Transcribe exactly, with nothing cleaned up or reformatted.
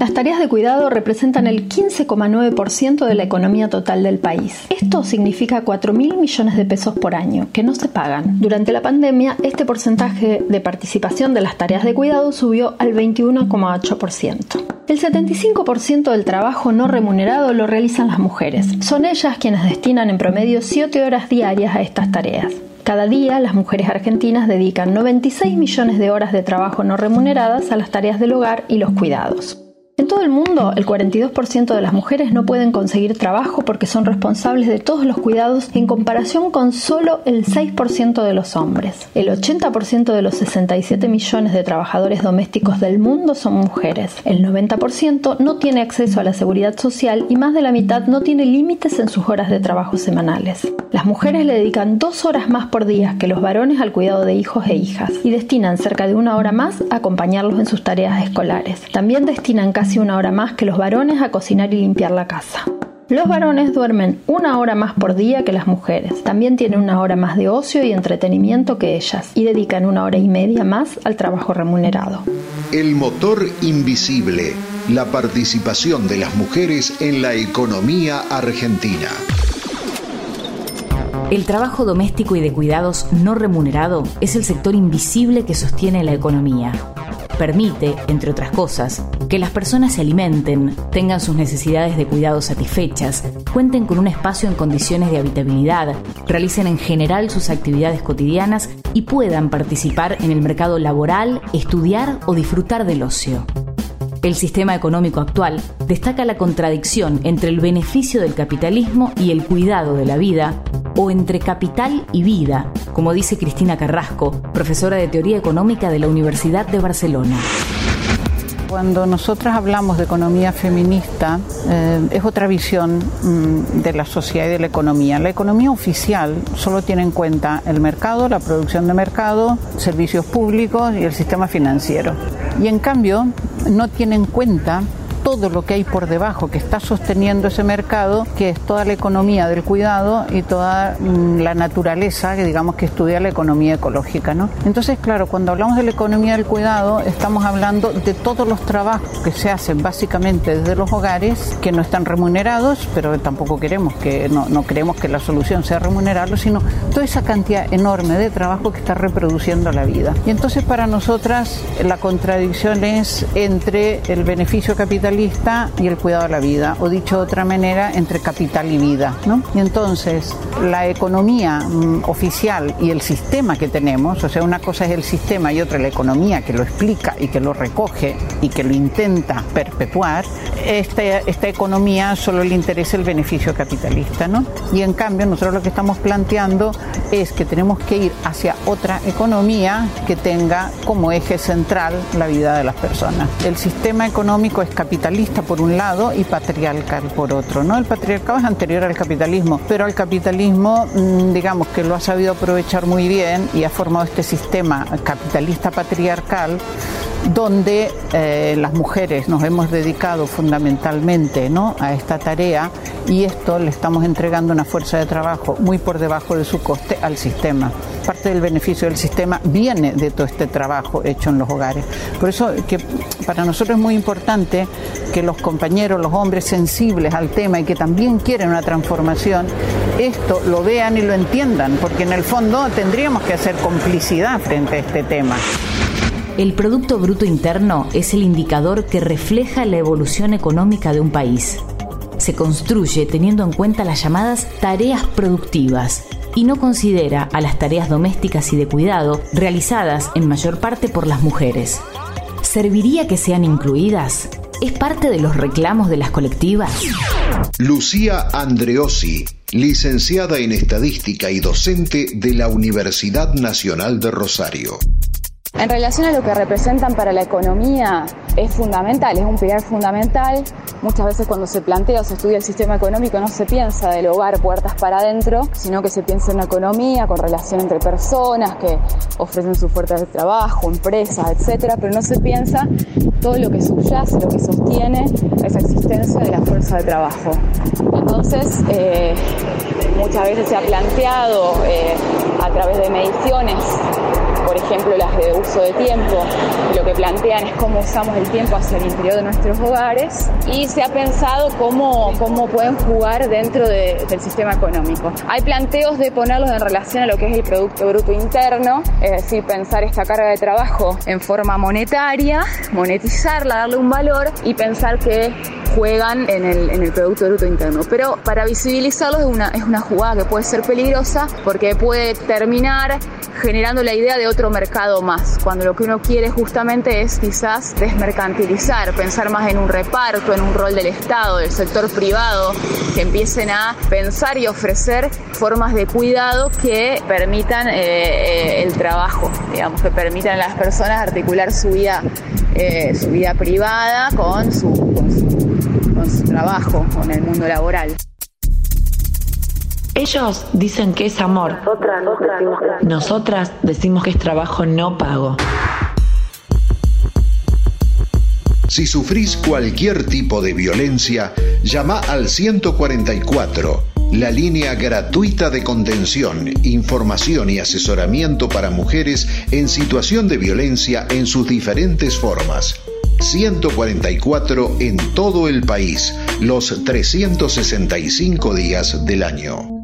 Las tareas de cuidado representan el quince coma nueve por ciento de la economía total del país. Esto significa cuatro mil millones de pesos por año, que no se pagan. Durante la pandemia, este porcentaje de participación de las tareas de cuidado subió al veintiuno coma ocho por ciento. El setenta y cinco por ciento del trabajo no remunerado lo realizan las mujeres. Son ellas quienes destinan en promedio siete horas diarias a estas tareas. Cada día, las mujeres argentinas dedican noventa y seis millones de horas de trabajo no remuneradas a las tareas del hogar y los cuidados. En todo el mundo, el cuarenta y dos por ciento de las mujeres no pueden conseguir trabajo porque son responsables de todos los cuidados en comparación con solo el seis por ciento de los hombres. El ochenta por ciento de los sesenta y siete millones de trabajadores domésticos del mundo son mujeres. El noventa por ciento no tiene acceso a la seguridad social y más de la mitad no tiene límites en sus horas de trabajo semanales. Las mujeres le dedican dos horas más por día que los varones al cuidado de hijos e hijas y destinan cerca de una hora más a acompañarlos en sus tareas escolares. También destinan casi una hora más que los varones a cocinar y limpiar la casa. Los varones duermen una hora más por día que las mujeres. También tienen una hora más de ocio y entretenimiento que ellas y dedican una hora y media más al trabajo remunerado. El motor invisible, la participación de las mujeres en la economía argentina. El trabajo doméstico y de cuidados no remunerado es el sector invisible que sostiene la economía. Permite, entre otras cosas, que las personas se alimenten, tengan sus necesidades de cuidado satisfechas, cuenten con un espacio en condiciones de habitabilidad, realicen en general sus actividades cotidianas y puedan participar en el mercado laboral, estudiar o disfrutar del ocio. El sistema económico actual destaca la contradicción entre el beneficio del capitalismo y el cuidado de la vida, o entre capital y vida, como dice Cristina Carrasco, profesora de Teoría Económica de la Universidad de Barcelona. Cuando nosotras hablamos de economía feminista, eh, es otra visión mm, de la sociedad y de la economía. La economía oficial solo tiene en cuenta el mercado, la producción de mercado, servicios públicos y el sistema financiero. Y en cambio, no tiene en cuenta todo lo que hay por debajo que está sosteniendo ese mercado, que es toda la economía del cuidado y toda mmm, la naturaleza que digamos que estudia la economía ecológica, ¿no? Entonces, claro, cuando hablamos de la economía del cuidado, estamos hablando de todos los trabajos que se hacen básicamente desde los hogares, que no están remunerados, pero tampoco queremos que, no, no creemos que la solución sea remunerarlos, sino toda esa cantidad enorme de trabajo que está reproduciendo la vida. Y entonces para nosotras la contradicción es entre el beneficio capital y el cuidado de la vida, o dicho de otra manera, entre capital y vida, ¿no? Y entonces la economía mm, oficial y el sistema que tenemos, o sea, una cosa es el sistema y otra la economía que lo explica y que lo recoge y que lo intenta perpetuar, esta, esta economía solo le interesa el beneficio capitalista, ¿no? Y en cambio nosotros lo que estamos planteando es que tenemos que ir hacia otra economía que tenga como eje central la vida de las personas. El sistema económico es capitalista por un lado y patriarcal por otro, ¿no? El patriarcado es anterior al capitalismo, pero al capitalismo, digamos que lo ha sabido aprovechar muy bien y ha formado este sistema capitalista patriarcal donde eh, las mujeres nos hemos dedicado fundamentalmente, ¿no?, a esta tarea, y esto le estamos entregando una fuerza de trabajo muy por debajo de su coste al sistema. Parte del beneficio del sistema viene de todo este trabajo hecho en los hogares. Por eso que para nosotros es muy importante que los compañeros, los hombres sensibles al tema y que también quieren una transformación, esto lo vean y lo entiendan, porque en el fondo tendríamos que hacer complicidad frente a este tema. El Producto Bruto Interno es el indicador que refleja la evolución económica de un país. Se construye teniendo en cuenta las llamadas tareas productivas y no considera a las tareas domésticas y de cuidado realizadas en mayor parte por las mujeres. ¿Serviría que sean incluidas? ¿Es parte de los reclamos de las colectivas? Lucía Andreossi, licenciada en Estadística y docente de la Universidad Nacional de Rosario. En relación a lo que representan para la economía, es fundamental, es un pilar fundamental. Muchas veces cuando se plantea o se estudia el sistema económico no se piensa del hogar puertas para adentro, sino que se piensa en una economía con relación entre personas que ofrecen su fuerza de trabajo, empresas, etcétera, pero no se piensa todo lo que subyace, lo que sostiene esa existencia de la fuerza de trabajo. Entonces, eh, muchas veces se ha planteado eh, a través de mediciones por ejemplo las de uso de tiempo, lo que plantean es cómo usamos el tiempo hacia el interior de nuestros hogares, y se ha pensado cómo, cómo pueden jugar dentro de, del sistema económico. Hay planteos de ponerlos en relación a lo que es el Producto Bruto Interno, es decir, pensar esta carga de trabajo en forma monetaria, monetizarla, darle un valor y pensar que juegan en el, en el Producto Bruto Interno. Pero para visibilizarlos es una, es una jugada que puede ser peligrosa porque puede terminar generando la idea de otro mercado más, cuando lo que uno quiere justamente es quizás desmercantilizar, pensar más en un reparto, en un rol del Estado, del sector privado, que empiecen a pensar y ofrecer formas de cuidado que permitan eh, eh, el trabajo, digamos, que permitan a las personas articular su vida, eh, su vida privada con su, con su, con su trabajo, con el mundo laboral. Ellos dicen que es amor. Nosotras, nosotras, Nosotras decimos que es trabajo no pago. Si sufrís cualquier tipo de violencia, llama al ciento cuarenta y cuatro, la línea gratuita de contención, información y asesoramiento para mujeres en situación de violencia en sus diferentes formas. ciento cuarenta y cuatro en todo el país, los trescientos sesenta y cinco días del año.